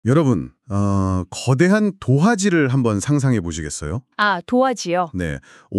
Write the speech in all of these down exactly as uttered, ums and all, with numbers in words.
여러분, 어, 거대한 도화지를 한번 상상해 보시겠어요? 아, 도화지요? 네,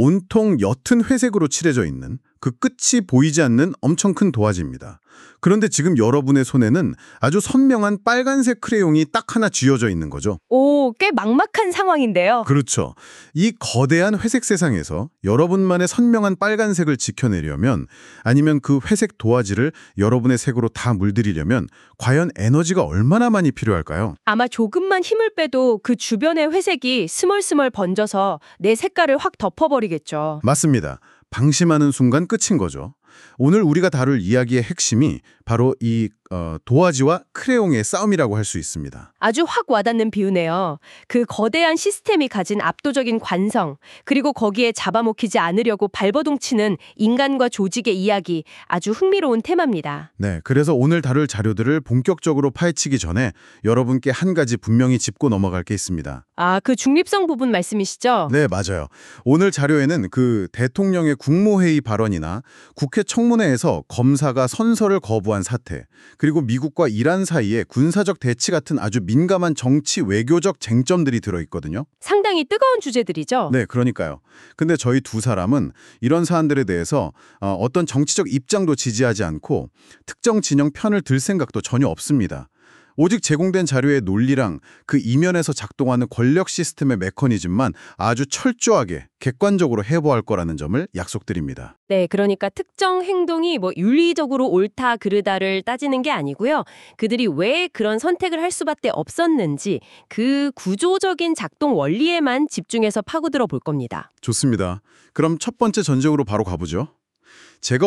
온통 옅은 회색으로 칠해져 있는 그 끝이 보이지 않는 엄청 큰 도화지입니다. 그런데 지금 여러분의 손에는 아주 선명한 빨간색 크레용이 딱 하나 쥐어져 있는 거죠. 오, 꽤 막막한 상황인데요. 그렇죠. 이 거대한 회색 세상에서 여러분만의 선명한 빨간색을 지켜내려면, 아니면 그 회색 도화지를 여러분의 색으로 다 물들이려면 과연 에너지가 얼마나 많이 필요할까요? 아마 조금만 힘을 빼도 그 주변의 회색이 스멀스멀 번져서 내 색깔을 확 덮어버리겠죠. 맞습니다. 방심하는 순간 끝인 거죠. 오늘 우리가 다룰 이야기의 핵심이 바로 이 어, 도화지와 크레용의 싸움이라고 할 수 있습니다. 아주 확 와닿는 비유네요. 그 거대한 시스템이 가진 압도적인 관성, 그리고 거기에 잡아먹히지 않으려고 발버둥치는 인간과 조직의 이야기, 아주 흥미로운 테마입니다. 네, 그래서 오늘 다룰 자료들을 본격적으로 파헤치기 전에 여러분께 한 가지 분명히 짚고 넘어갈 게 있습니다. 아, 그 중립성 부분 말씀이시죠? 네, 맞아요. 오늘 자료에는 그 대통령의 국무회의 발언이나 국회 청문회에서 검사가 선서를 거부한 사태, 그리고 미국과 이란 사이의 군사적 대치 같은 아주 민감한 정치 외교적 쟁점들이 들어있거든요. 상당히 뜨거운 주제들이죠? 네, 그러니까요. 근데 저희 두 사람은 이런 사안들에 대해서 어, 어떤 정치적 입장도 지지하지 않고 특정 진영 편을 들 생각도 전혀 없습니다. 오직 제공된 자료의 논리랑 그 이면에서 작동하는 권력 시스템의 메커니즘만 아주 철저하게 객관적으로 해부할 거라는 점을 약속드립니다. 네, 그러니까 특정 행동이 뭐 윤리적으로 옳다 그르다를 따지는 게 아니고요. 그들이 왜 그런 선택을 할 수밖에 없었는지 그 구조적인 작동 원리에만 집중해서 파고들어 볼 겁니다. 좋습니다. 그럼 첫 번째 전쟁으로 바로 가보죠. 제가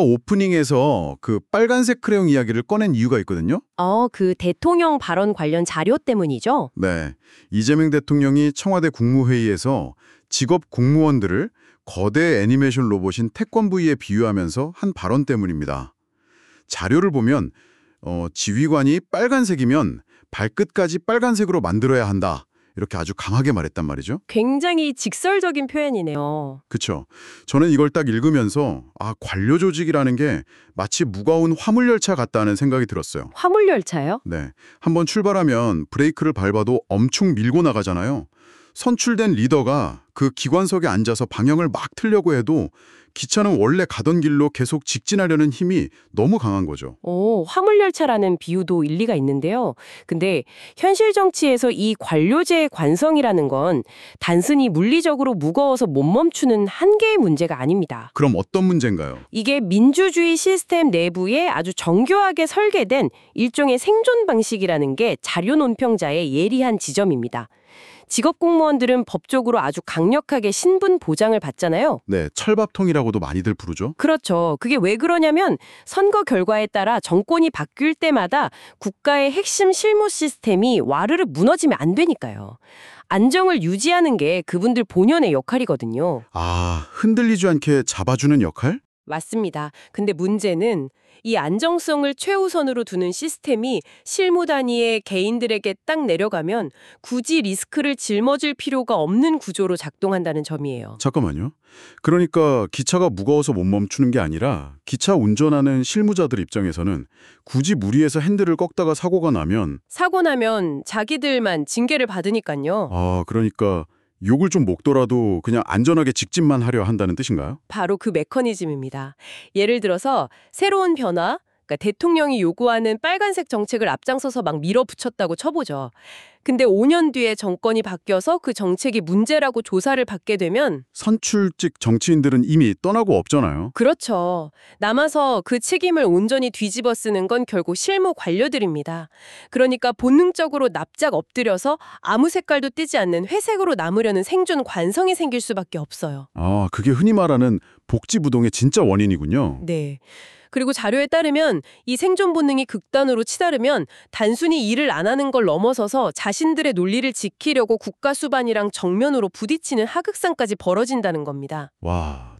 오프닝에서 그 빨간색 크레용 이야기를 꺼낸 이유가 있거든요. 어, 그 대통령 발언 관련 자료 때문이죠? 네, 이재명 대통령이 청와대 국무회의에서 직업 공무원들을 거대 애니메이션 로봇인 태권브이에 비유하면서 한 발언 때문입니다. 자료를 보면 어, 지휘관이 빨간색이면 발끝까지 빨간색으로 만들어야 한다. 이렇게 아주 강하게 말했단 말이죠. 굉장히 직설적인 표현이네요. 그렇죠. 저는 이걸 딱 읽으면서 아, 관료 조직이라는 게 마치 무거운 화물열차 같다는 생각이 들었어요. 화물열차요? 네, 한번 출발하면 브레이크를 밟아도 엄청 밀고 나가잖아요. 선출된 리더가 그 기관석에 앉아서 방향을 막 틀려고 해도 기차는 원래 가던 길로 계속 직진하려는 힘이 너무 강한 거죠. 오, 화물열차라는 비유도 일리가 있는데요. 근데 현실 정치에서 이 관료제의 관성이라는 건 단순히 물리적으로 무거워서 못 멈추는 한계의 문제가 아닙니다. 그럼 어떤 문제인가요? 이게 민주주의 시스템 내부에 아주 정교하게 설계된 일종의 생존 방식이라는 게 자료 논평자의 예리한 지점입니다. 직업 공무원들은 법적으로 아주 강력하게 신분 보장을 받잖아요. 네, 철밥통이라고도 많이들 부르죠. 그렇죠. 그게 왜 그러냐면 선거 결과에 따라 정권이 바뀔 때마다 국가의 핵심 실무 시스템이 와르르 무너지면 안 되니까요. 안정을 유지하는 게 그분들 본연의 역할이거든요. 아, 흔들리지 않게 잡아주는 역할? 맞습니다. 근데 문제는 이 안정성을 최우선으로 두는 시스템이 실무 단위의 개인들에게 딱 내려가면 굳이 리스크를 짊어질 필요가 없는 구조로 작동한다는 점이에요. 잠깐만요. 그러니까 기차가 무거워서 못 멈추는 게 아니라 기차 운전하는 실무자들 입장에서는 굳이 무리해서 핸들을 꺾다가 사고가 나면 사고 나면 자기들만 징계를 받으니까요. 아, 그러니까 욕을 좀 먹더라도 그냥 안전하게 직진만 하려 한다는 뜻인가요? 바로 그 메커니즘입니다. 예를 들어서 새로운 변화, 그러니까 대통령이 요구하는 빨간색 정책을 앞장서서 막 밀어붙였다고 쳐보죠. 근데 오 년 뒤에 정권이 바뀌어서 그 정책이 문제라고 조사를 받게 되면 선출직 정치인들은 이미 떠나고 없잖아요. 그렇죠. 남아서 그 책임을 온전히 뒤집어 쓰는 건 결국 실무 관료들입니다. 그러니까 본능적으로 납작 엎드려서 아무 색깔도 띠지 않는 회색으로 남으려는 생존 관성이 생길 수밖에 없어요. 아, 그게 흔히 말하는 복지부동의 진짜 원인이군요. 네. 그리고 자료에 따르면 이 생존 본능이 극단으로 치달으면 단순히 일을 안 하는 걸 넘어서서 자신들의 논리를 지키려고 국가 수반이랑 정면으로 부딪히는 하극상까지 벌어진다는 겁니다. 와,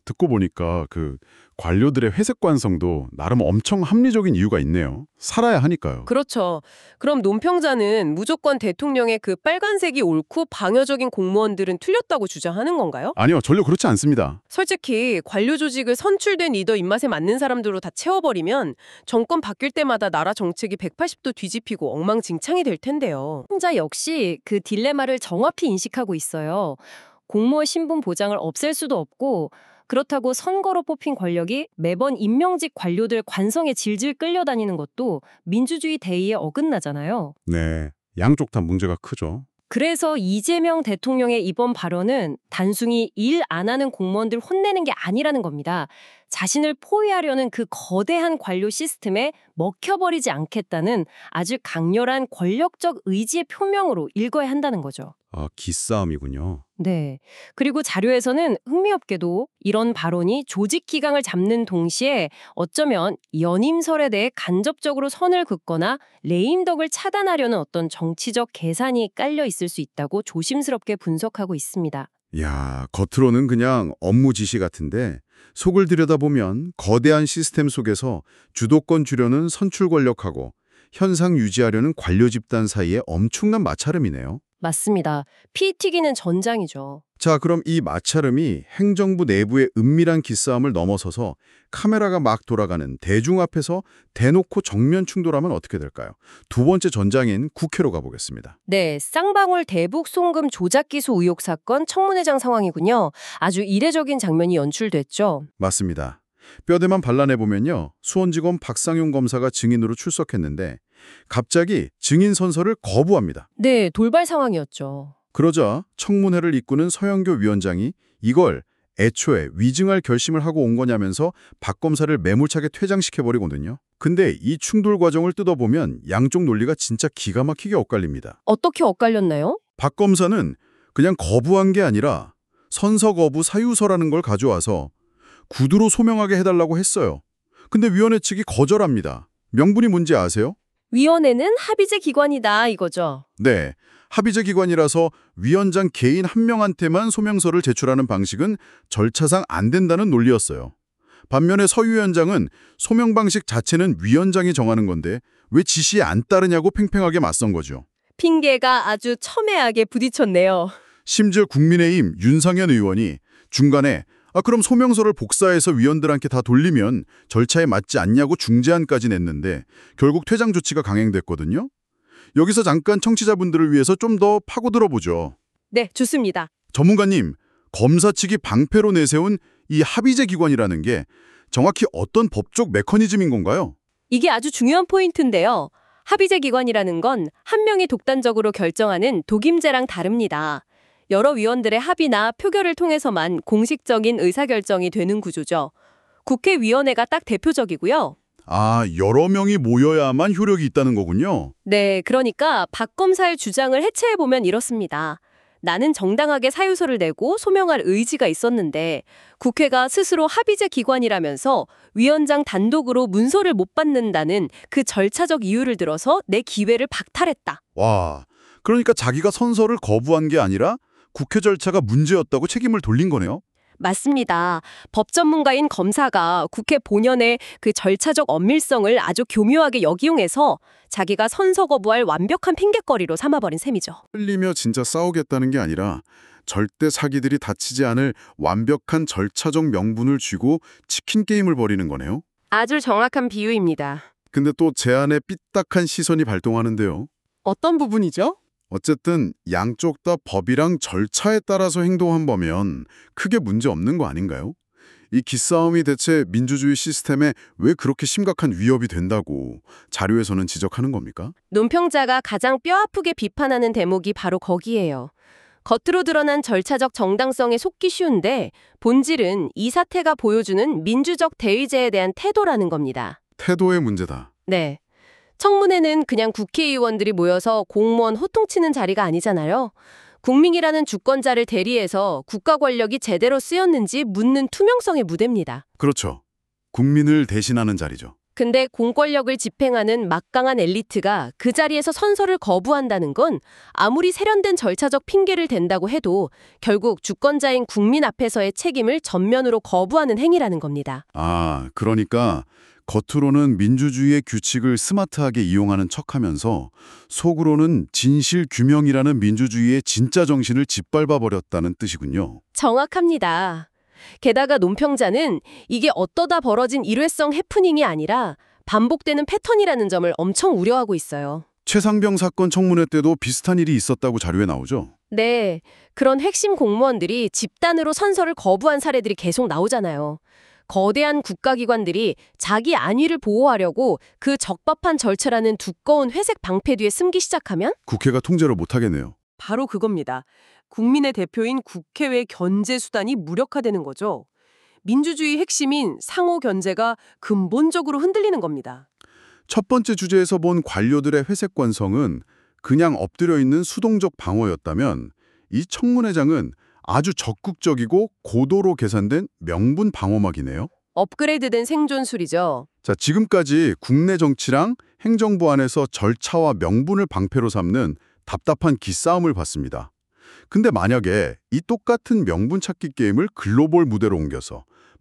듣고 보니까 그 관료들의 회색 관성도 나름 엄청 합리적인 이유가 있네요. 살아야 하니까요. 그렇죠. 그럼 논평자는 무조건 대통령의 그 빨간색이 옳고 방어적인 공무원들은 틀렸다고 주장하는 건가요? 아니요, 전혀 그렇지 않습니다. 솔직히 관료 조직을 선출된 리더 입맛에 맞는 사람들로 다 채워버리면 정권 바뀔 때마다 나라 정책이 백팔십 도 뒤집히고 엉망진창이 될 텐데요. 혼자 역시 그 딜레마를 정확히 인식하고 있어요. 공무원 신분 보장을 없앨 수도 없고 그렇다고 선거로 뽑힌 권력이 매번 임명직 관료들 관성에 질질 끌려다니는 것도 민주주의 대의에 어긋나잖아요. 네, 양쪽 다 문제가 크죠. 그래서 이재명 대통령의 이번 발언은 단순히 일 안 하는 공무원들 혼내는 게 아니라는 겁니다. 자신을 포위하려는 그 거대한 관료 시스템에 먹혀버리지 않겠다는 아주 강렬한 권력적 의지의 표명으로 읽어야 한다는 거죠. 아, 기싸움이군요. 네. 그리고 자료에서는 흥미롭게도 이런 발언이 조직 기강을 잡는 동시에 어쩌면 연임설에 대해 간접적으로 선을 긋거나 레임덕을 차단하려는 어떤 정치적 계산이 깔려 있을 수 있다고 조심스럽게 분석하고 있습니다. 야, 겉으로는 그냥 업무 지시 같은데 속을 들여다보면 거대한 시스템 속에서 주도권 주려는 선출 권력하고 현상 유지하려는 관료 집단 사이에 엄청난 마찰음이네요. 맞습니다. 피 튀기는 전장이죠. 자, 그럼 이 마찰음이 행정부 내부의 은밀한 기싸움을 넘어서서 카메라가 막 돌아가는 대중 앞에서 대놓고 정면 충돌하면 어떻게 될까요? 두 번째 전장인 국회로 가보겠습니다. 네, 쌍방울 대북 송금 조작 기소 의혹 사건 청문회장 상황이군요. 아주 이례적인 장면이 연출됐죠. 맞습니다. 뼈대만 발라내보면요. 수원지검 박상용 검사가 증인으로 출석했는데 갑자기 증인 선서를 거부합니다. 네, 돌발 상황이었죠. 그러자 청문회를 이끄는 서영교 위원장이 이걸 애초에 위증할 결심을 하고 온 거냐면서 박 검사를 매몰차게 퇴장시켜버리거든요. 근데 이 충돌 과정을 뜯어보면 양쪽 논리가 진짜 기가 막히게 엇갈립니다. 어떻게 엇갈렸나요? 박 검사는 그냥 거부한 게 아니라 선서 거부 사유서라는 걸 가져와서 구두로 소명하게 해달라고 했어요. 근데 위원회 측이 거절합니다. 명분이 뭔지 아세요? 위원회는 합의제 기관이다 이거죠. 네. 합의제 기관이라서 위원장 개인 한 명한테만 소명서를 제출하는 방식은 절차상 안 된다는 논리였어요. 반면에 서 위원장은 소명 방식 자체는 위원장이 정하는 건데 왜 지시에 안 따르냐고 팽팽하게 맞선 거죠. 핑계가 아주 첨예하게 부딪혔네요. 심지어 국민의힘 윤상현 의원이 중간에 아 그럼 소명서를 복사해서 위원들한테 다 돌리면 절차에 맞지 않냐고 중재안까지 냈는데 결국 퇴장 조치가 강행됐거든요. 여기서 잠깐 청취자분들을 위해서 좀 더 파고들어보죠. 네, 좋습니다. 전문가님, 검사 측이 방패로 내세운 이 합의제 기관이라는 게 정확히 어떤 법적 메커니즘인 건가요? 이게 아주 중요한 포인트인데요. 합의제 기관이라는 건 한 명이 독단적으로 결정하는 독임제랑 다릅니다. 여러 위원들의 합의나 표결을 통해서만 공식적인 의사결정이 되는 구조죠. 국회위원회가 딱 대표적이고요. 아, 여러 명이 모여야만 효력이 있다는 거군요. 네, 그러니까 박 검사의 주장을 해체해보면 이렇습니다. 나는 정당하게 사유서를 내고 소명할 의지가 있었는데 국회가 스스로 합의제 기관이라면서 위원장 단독으로 문서를 못 받는다는 그 절차적 이유를 들어서 내 기회를 박탈했다. 와, 그러니까 자기가 선서를 거부한 게 아니라 국회 절차가 문제였다고 책임을 돌린 거네요. 맞습니다. 법 전문가인 검사가 국회 본연의 그 절차적 엄밀성을 아주 교묘하게 역이용해서 자기가 선서 거부할 완벽한 핑곗거리로 삼아버린 셈이죠. 흘리며 진짜 싸우겠다는 게 아니라 절대 사기들이 다치지 않을 완벽한 절차적 명분을 쥐고 치킨 게임을 벌이는 거네요. 아주 정확한 비유입니다. 근데 또 제안에 삐딱한 시선이 발동하는데요. 어떤 부분이죠? 어쨌든 양쪽 다 법이랑 절차에 따라서 행동한 거면 크게 문제 없는 거 아닌가요? 이 기싸움이 대체 민주주의 시스템에 왜 그렇게 심각한 위협이 된다고 자료에서는 지적하는 겁니까? 논평자가 가장 뼈아프게 비판하는 대목이 바로 거기예요. 겉으로 드러난 절차적 정당성에 속기 쉬운데 본질은 이 사태가 보여주는 민주적 대의제에 대한 태도라는 겁니다. 태도의 문제다. 네. 청문회는 그냥 국회의원들이 모여서 공무원 호통치는 자리가 아니잖아요. 국민이라는 주권자를 대리해서 국가 권력이 제대로 쓰였는지 묻는 투명성의 무대입니다. 그렇죠. 국민을 대신하는 자리죠. 근데 공권력을 집행하는 막강한 엘리트가 그 자리에서 선서를 거부한다는 건 아무리 세련된 절차적 핑계를 댄다고 해도 결국 주권자인 국민 앞에서의 책임을 전면으로 거부하는 행위라는 겁니다. 아, 그러니까 겉으로는 민주주의의 규칙을 스마트하게 이용하는 척하면서 속으로는 진실 규명이라는 민주주의의 진짜 정신을 짓밟아버렸다는 뜻이군요. 정확합니다. 게다가 논평자는 이게 어떠다 벌어진 일회성 해프닝이 아니라 반복되는 패턴이라는 점을 엄청 우려하고 있어요. 최상병 사건 청문회 때도 비슷한 일이 있었다고 자료에 나오죠. 네, 그런 핵심 공무원들이 집단으로 선서를 거부한 사례들이 계속 나오잖아요. 거대한 국가기관들이 자기 안위를 보호하려고 그 적법한 절차라는 두꺼운 회색 방패 뒤에 숨기 시작하면? 국회가 통제를 못하겠네요. 바로 그겁니다. 국민의 대표인 국회의 견제 수단이 무력화되는 거죠. 민주주의 핵심인 상호 견제가 근본적으로 흔들리는 겁니다. 첫 번째 주제에서 본 관료들의 회색 관성은 그냥 엎드려 있는 수동적 방어였다면 이 청문회장은 아주 적극적이고 고도로 계산된 명분 방어막이네요. 업그레이드된 생존술이죠. 자, 지금까지 국내 정치랑 행정부 안에서 절차와 명분을 방패로 삼는 답답한 기싸움을 봤습니다. 근데 만약에 이 똑같은 명분 찾기 게임을 글로벌 무대로 옮겨서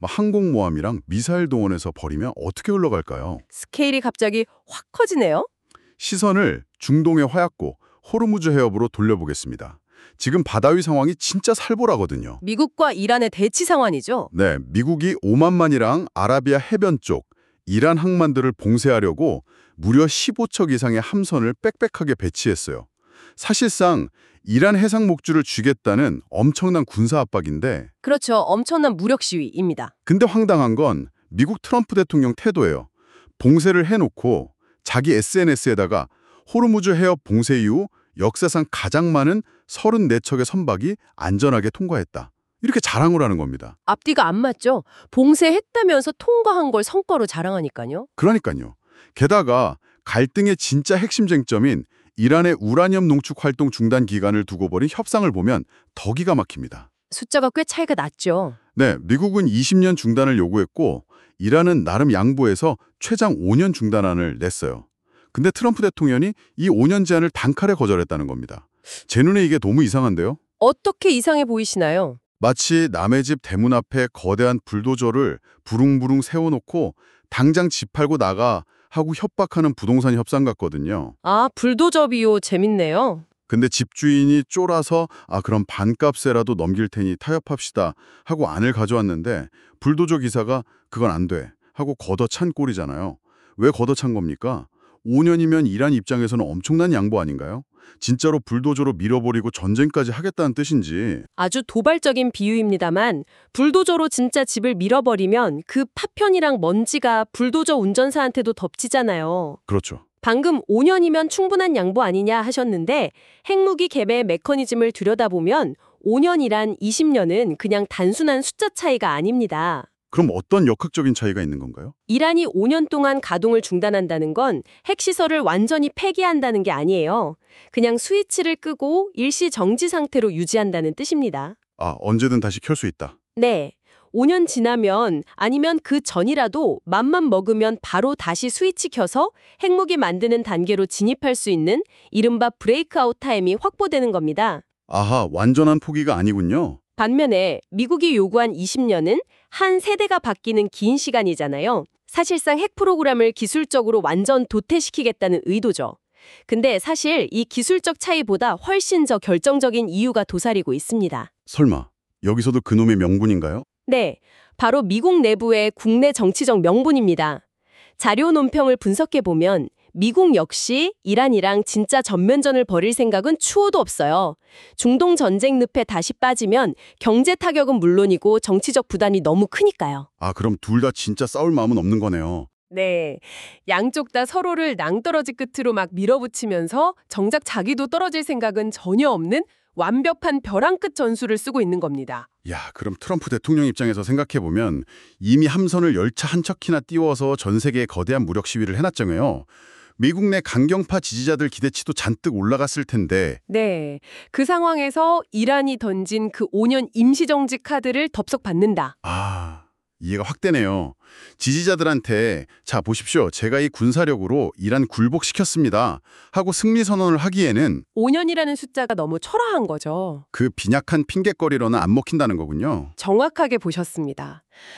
항공모함이랑 미사일 동원해서 벌이면 어떻게 흘러갈까요? 스케일이 갑자기 확 커지네요. 시선을 중동의 화약고 호르무즈 해협으로 돌려보겠습니다. 지금 바다 위 상황이 진짜 살벌하거든요. 미국과 이란의 대치 상황이죠. 네, 미국이 오만만이랑 아라비아 해변 쪽 이란 항만들을 봉쇄하려고 무려 십오 척 이상의 함선을 빽빽하게 배치했어요. 사실상 이란 해상 목줄을 쥐겠다는 엄청난 군사 압박인데 그렇죠. 엄청난 무력 시위입니다. 근데 황당한 건 미국 트럼프 대통령 태도예요. 봉쇄를 해놓고 자기 에스엔에스에다가 호르무즈 해협 봉쇄 이후 역사상 가장 많은 서른네 척의 선박이 안전하게 통과했다. 이렇게 자랑을 하는 겁니다. 앞뒤가 안 맞죠. 봉쇄했다면서 통과한 걸 성과로 자랑하니까요. 그러니까요. 게다가 갈등의 진짜 핵심 쟁점인 이란의 우라늄 농축 활동 중단 기간을 두고 벌인 협상을 보면 더 기가 막힙니다. 숫자가 꽤 차이가 났죠. 네, 미국은 이십 년 중단을 요구했고 이란은 나름 양보해서 최장 오 년 중단안을 냈어요. 근데 트럼프 대통령이 이 오 년 제한을 단칼에 거절했다는 겁니다. 제 눈에 이게 너무 이상한데요? 어떻게 이상해 보이시나요? 마치 남의 집 대문 앞에 거대한 불도저를 부릉부릉 세워놓고 당장 집 팔고 나가 하고 협박하는 부동산 협상 같거든요. 아, 불도저 비유 재밌네요. 근데 집주인이 쫄아서 아 그럼 반값에라도 넘길 테니 타협합시다 하고 안을 가져왔는데 불도저 기사가 그건 안 돼 하고 걷어찬 꼴이잖아요. 왜 걷어찬 겁니까? 오 년이면 이란 입장에서는 엄청난 양보 아닌가요? 진짜로 불도저로 밀어버리고 전쟁까지 하겠다는 뜻인지. 아주 도발적인 비유입니다만 불도저로 진짜 집을 밀어버리면 그 파편이랑 먼지가 불도저 운전사한테도 덮치잖아요. 그렇죠. 방금 오 년이면 충분한 양보 아니냐 하셨는데 핵무기 개배의 메커니즘을 들여다보면 오 년이란 이십 년은 그냥 단순한 숫자 차이가 아닙니다. 그럼 어떤 역학적인 차이가 있는 건가요? 이란이 오 년 동안 가동을 중단한다는 건 핵시설을 완전히 폐기한다는 게 아니에요. 그냥 스위치를 끄고 일시 정지 상태로 유지한다는 뜻입니다. 아, 언제든 다시 켤 수 있다. 네. 오 년 지나면 아니면 그 전이라도 맘만 먹으면 바로 다시 스위치 켜서 핵무기 만드는 단계로 진입할 수 있는 이른바 브레이크아웃 타임이 확보되는 겁니다. 아하, 완전한 포기가 아니군요. 반면에 미국이 요구한 이십 년은 한 세대가 바뀌는 긴 시간이잖아요. 사실상 핵 프로그램을 기술적으로 완전 도태시키겠다는 의도죠. 근데 사실 이 기술적 차이보다 훨씬 더 결정적인 이유가 도사리고 있습니다. 설마 여기서도 그놈의 명분인가요? 네, 바로 미국 내부의 국내 정치적 명분입니다. 자료 논평을 분석해보면 미국 역시 이란이랑 진짜 전면전을 벌일 생각은 추호도 없어요. 중동 전쟁 늪에 다시 빠지면 경제 타격은 물론이고 정치적 부담이 너무 크니까요. 아, 그럼 둘 다 진짜 싸울 마음은 없는 거네요. 네, 양쪽 다 서로를 낭떠러지 끝으로 막 밀어붙이면서 정작 자기도 떨어질 생각은 전혀 없는 완벽한 벼랑 끝 전술을 쓰고 있는 겁니다. 야, 그럼 트럼프 대통령 입장에서 생각해보면 이미 함선을 열차 한 척이나 띄워서 전 세계에 거대한 무력 시위를 해놨잖아요. 미국 내 강경파 지지자들 기대치도 잔뜩 올라갔을 텐데. 네, 그 상황에서 이란이 던진 그 오 년 임시정지 카드를 덥석 받는다. 아, 이해가 확 되네요. 지지자들한테 자 보십시오. 제가 이 군사력으로 이란 굴복시켰습니다. 하고 승리 선언을 하기에는 오 년이라는 숫자가 너무 초라한 거죠. 그 빈약한 핑계거리로는 안 먹힌다는 거군요. 정확하게 보셨습니다.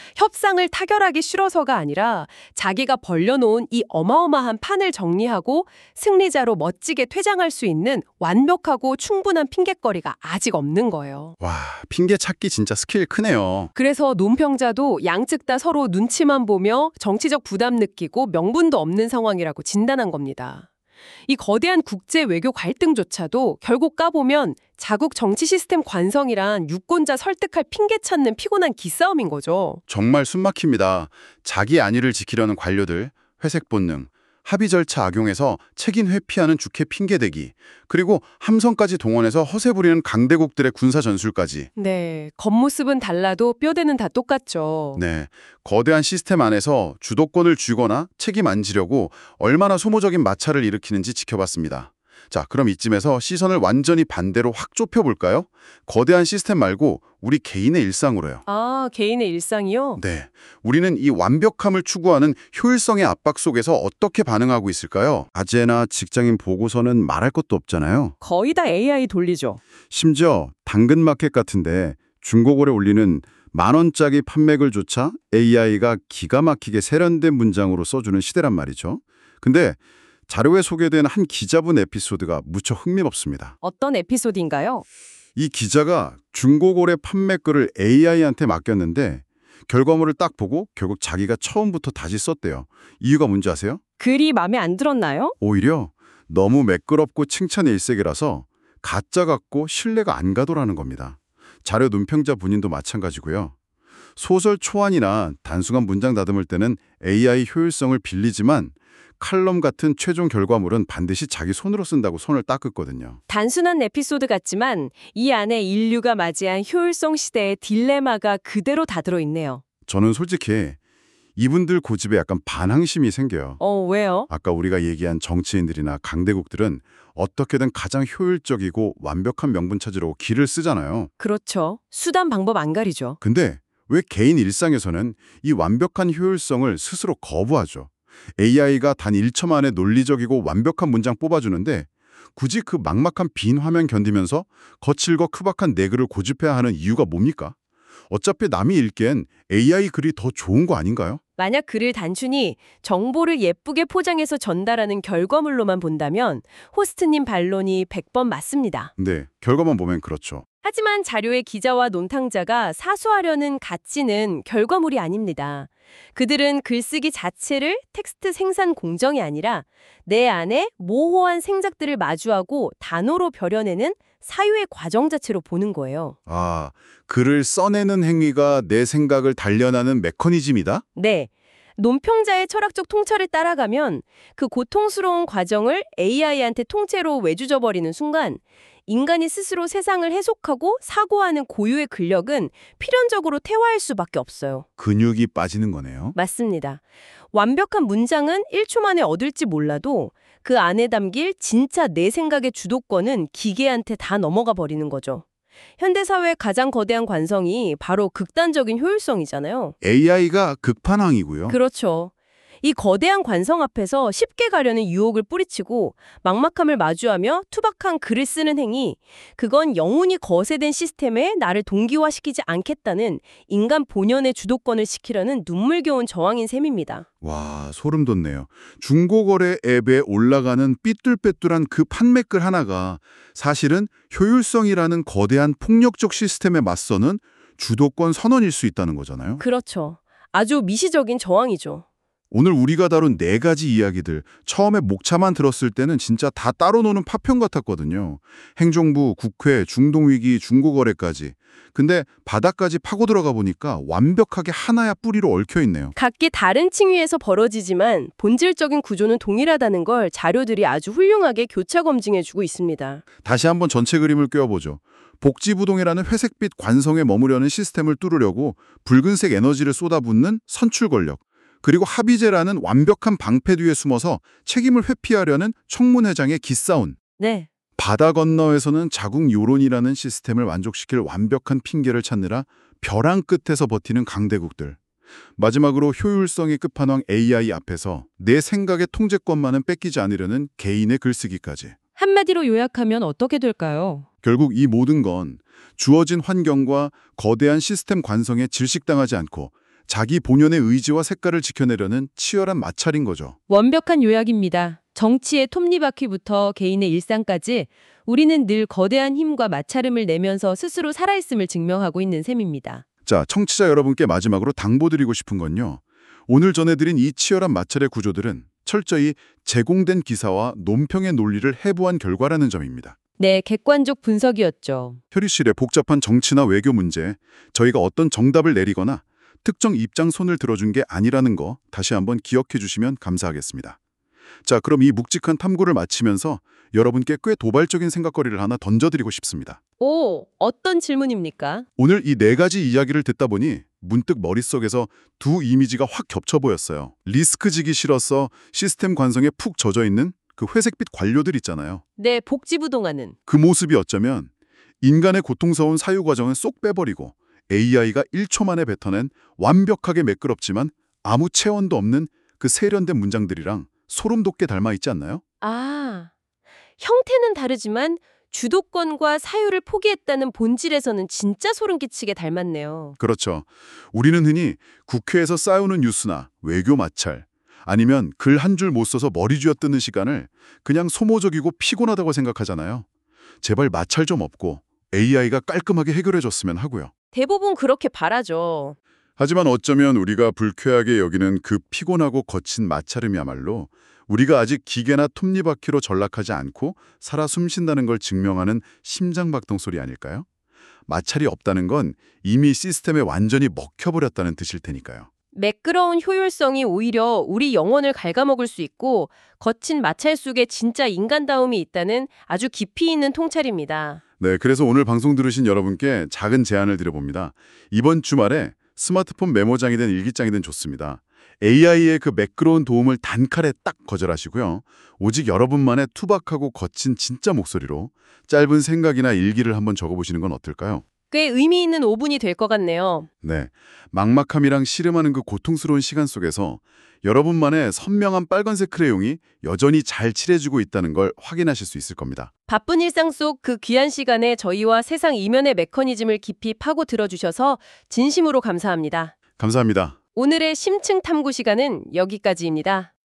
협상을 타결하기 싫어서가 아니라 자기가 벌려놓은 이 어마어마한 판을 정리하고 승리자로 멋지게 퇴장할 수 있는 완벽하고 충분한 핑계거리가 아직 없는 거예요. 와, 핑계 찾기 진짜 스킬 크네요. 그래서 논평자도 양측 다 서로 눈치만 보며 정치적 부담 느끼고 명분도 없는 상황이라고 진단한 겁니다. 이 거대한 국제 외교 갈등조차도 결국 까보면 자국 정치 시스템 관성이란 유권자 설득할 핑계 찾는 피곤한 기싸움인 거죠. 정말 숨막힙니다. 자기 안위를 지키려는 관료들, 회색 본능, 합의 절차 악용해서 책임 회피하는 주캐 핑계대기, 그리고 함성까지 동원해서 허세 부리는 강대국들의 군사 전술까지. 네, 겉모습은 달라도 뼈대는 다 똑같죠. 네, 거대한 시스템 안에서 주도권을 쥐거나 책임 안 지려고 얼마나 소모적인 마찰을 일으키는지 지켜봤습니다. 자, 그럼 이쯤에서 시선을 완전히 반대로 확 좁혀볼까요? 거대한 시스템 말고 우리 개인의 일상으로요. 아, 개인의 일상이요? 네, 우리는 이 완벽함을 추구하는 효율성의 압박 속에서 어떻게 반응하고 있을까요? 과제나 직장인 보고서는 말할 것도 없잖아요. 거의 다 에이아이 돌리죠. 심지어 당근마켓 같은데 중고거래 올리는 만 원짜리 판매글조차 에이아이가 기가 막히게 세련된 문장으로 써주는 시대란 말이죠. 근데 자료에 소개된 한 기자분 에피소드가 무척 흥미롭습니다. 어떤 에피소드인가요? 이 기자가 중고거래 판매글을 에이아이한테 맡겼는데 결과물을 딱 보고 결국 자기가 처음부터 다시 썼대요. 이유가 뭔지 아세요? 글이 마음에 안 들었나요? 오히려 너무 매끄럽고 칭찬의 일색이라서 가짜 같고 신뢰가 안 가더라는 겁니다. 자료 논평자 본인도 마찬가지고요. 소설 초안이나 단순한 문장 다듬을 때는 에이아이 효율성을 빌리지만 칼럼 같은 최종 결과물은 반드시 자기 손으로 쓴다고 손을 닦았거든요. 단순한 에피소드 같지만 이 안에 인류가 맞이한 효율성 시대의 딜레마가 그대로 다 들어있네요. 저는 솔직히 이분들 고집에 약간 반항심이 생겨요. 어, 왜요? 아까 우리가 얘기한 정치인들이나 강대국들은 어떻게든 가장 효율적이고 완벽한 명분 찾으려고 기를 쓰잖아요. 그렇죠. 수단 방법 안 가리죠. 근데 왜 개인 일상에서는 이 완벽한 효율성을 스스로 거부하죠? 에이아이가 단 일 초 만에 논리적이고 완벽한 문장 뽑아주는데 굳이 그 막막한 빈 화면 견디면서 거칠고 크박한 내 글을 고집해야 하는 이유가 뭡니까? 어차피 남이 읽기엔 에이아이 글이 더 좋은 거 아닌가요? 만약 글을 단순히 정보를 예쁘게 포장해서 전달하는 결과물로만 본다면 호스트님 반론이 백 번 맞습니다. 네, 결과만 보면 그렇죠. 하지만 자료의 기자와 논탕자가 사수하려는 가치는 결과물이 아닙니다. 그들은 글쓰기 자체를 텍스트 생산 공정이 아니라 내 안에 모호한 생작들을 마주하고 단어로 벼려내는 사유의 과정 자체로 보는 거예요. 아, 글을 써내는 행위가 내 생각을 단련하는 메커니즘이다? 네. 논평자의 철학적 통찰을 따라가면 그 고통스러운 과정을 에이아이한테 통째로 외주져버리는 순간 인간이 스스로 세상을 해석하고 사고하는 고유의 근력은 필연적으로 퇴화할 수밖에 없어요. 근육이 빠지는 거네요. 맞습니다. 완벽한 문장은 일 초 만에 얻을지 몰라도 그 안에 담길 진짜 내 생각의 주도권은 기계한테 다 넘어가 버리는 거죠. 현대사회의 가장 거대한 관성이 바로 극단적인 효율성이잖아요. 에이아이가 극판왕이고요. 그렇죠. 이 거대한 관성 앞에서 쉽게 가려는 유혹을 뿌리치고 막막함을 마주하며 투박한 글을 쓰는 행위, 그건 영원히 거세된 시스템에 나를 동기화시키지 않겠다는 인간 본연의 주도권을 지키려는 눈물겨운 저항인 셈입니다. 와, 소름 돋네요. 중고거래 앱에 올라가는 삐뚤빼뚤한 그 판매글 하나가 사실은 효율성이라는 거대한 폭력적 시스템에 맞서는 주도권 선언일 수 있다는 거잖아요. 그렇죠. 아주 미시적인 저항이죠. 오늘 우리가 다룬 네 가지 이야기들, 처음에 목차만 들었을 때는 진짜 다 따로 노는 파편 같았거든요. 행정부, 국회, 중동위기, 중고거래까지. 근데 바닥까지 파고 들어가 보니까 완벽하게 하나야 뿌리로 얽혀있네요. 각기 다른 층위에서 벌어지지만 본질적인 구조는 동일하다는 걸 자료들이 아주 훌륭하게 교차 검증해주고 있습니다. 다시 한번 전체 그림을 꿰어보죠. 복지부동이라는 회색빛 관성에 머무려는 시스템을 뚫으려고 붉은색 에너지를 쏟아붓는 선출 권력. 그리고 합의제라는 완벽한 방패 뒤에 숨어서 책임을 회피하려는 청문회장의 기싸움. 네. 바다 건너에서는 자국 요론이라는 시스템을 만족시킬 완벽한 핑계를 찾느라 벼랑 끝에서 버티는 강대국들. 마지막으로 효율성의 끝판왕 에이아이 앞에서 내 생각의 통제권만은 뺏기지 않으려는 개인의 글쓰기까지. 한마디로 요약하면 어떻게 될까요? 결국 이 모든 건 주어진 환경과 거대한 시스템 관성에 질식당하지 않고 자기 본연의 의지와 색깔을 지켜내려는 치열한 마찰인 거죠. 완벽한 요약입니다. 정치의 톱니바퀴부터 개인의 일상까지 우리는 늘 거대한 힘과 마찰음을 내면서 스스로 살아있음을 증명하고 있는 셈입니다. 자, 청취자 여러분께 마지막으로 당부드리고 싶은 건요. 오늘 전해드린 이 치열한 마찰의 구조들은 철저히 제공된 기사와 논평의 논리를 해부한 결과라는 점입니다. 네, 객관적 분석이었죠. 혈의실의 복잡한 정치나 외교 문제, 저희가 어떤 정답을 내리거나 특정 입장 손을 들어준 게 아니라는 거 다시 한번 기억해 주시면 감사하겠습니다. 자, 그럼 이 묵직한 탐구를 마치면서 여러분께 꽤 도발적인 생각거리를 하나 던져드리고 싶습니다. 오, 어떤 질문입니까? 오늘 이 네 가지 이야기를 듣다 보니 문득 머릿속에서 두 이미지가 확 겹쳐 보였어요. 리스크지기 싫어서 시스템 관성에 푹 젖어 있는 그 회색빛 관료들 있잖아요. 네, 복지부동하는. 그 모습이 어쩌면 인간의 고통스러운 사유 과정을 쏙 빼버리고 에이아이가 일 초 만에 뱉어낸 완벽하게 매끄럽지만 아무 체원도 없는 그 세련된 문장들이랑 소름 돋게 닮아 있지 않나요? 아, 형태는 다르지만 주도권과 사유를 포기했다는 본질에서는 진짜 소름 끼치게 닮았네요. 그렇죠. 우리는 흔히 국회에서 싸우는 뉴스나 외교 마찰, 아니면 글 한 줄 못 써서 머리 쥐어뜯는 시간을 그냥 소모적이고 피곤하다고 생각하잖아요. 제발 마찰 좀 없고 에이아이가 깔끔하게 해결해줬으면 하고요. 대부분 그렇게 바라죠. 하지만 어쩌면 우리가 불쾌하게 여기는 그 피곤하고 거친 마찰음이야말로 우리가 아직 기계나 톱니바퀴로 전락하지 않고 살아 숨쉰다는 걸 증명하는 심장박동 소리 아닐까요? 마찰이 없다는 건 이미 시스템에 완전히 먹혀버렸다는 뜻일 테니까요. 매끄러운 효율성이 오히려 우리 영혼을 갉아먹을 수 있고 거친 마찰 속에 진짜 인간다움이 있다는 아주 깊이 있는 통찰입니다. 네, 그래서 오늘 방송 들으신 여러분께 작은 제안을 드려봅니다. 이번 주말에 스마트폰 메모장이든 일기장이든 좋습니다. 에이아이의 그 매끄러운 도움을 단칼에 딱 거절하시고요. 오직 여러분만의 투박하고 거친 진짜 목소리로 짧은 생각이나 일기를 한번 적어보시는 건 어떨까요? 꽤 의미 있는 오 분이 될 것 같네요. 네, 막막함이랑 씨름하는 그 고통스러운 시간 속에서 여러분만의 선명한 빨간색 크레용이 여전히 잘 칠해주고 있다는 걸 확인하실 수 있을 겁니다. 바쁜 일상 속 그 귀한 시간에 저희와 세상 이면의 메커니즘을 깊이 파고 들어주셔서 진심으로 감사합니다. 감사합니다. 오늘의 심층 탐구 시간은 여기까지입니다.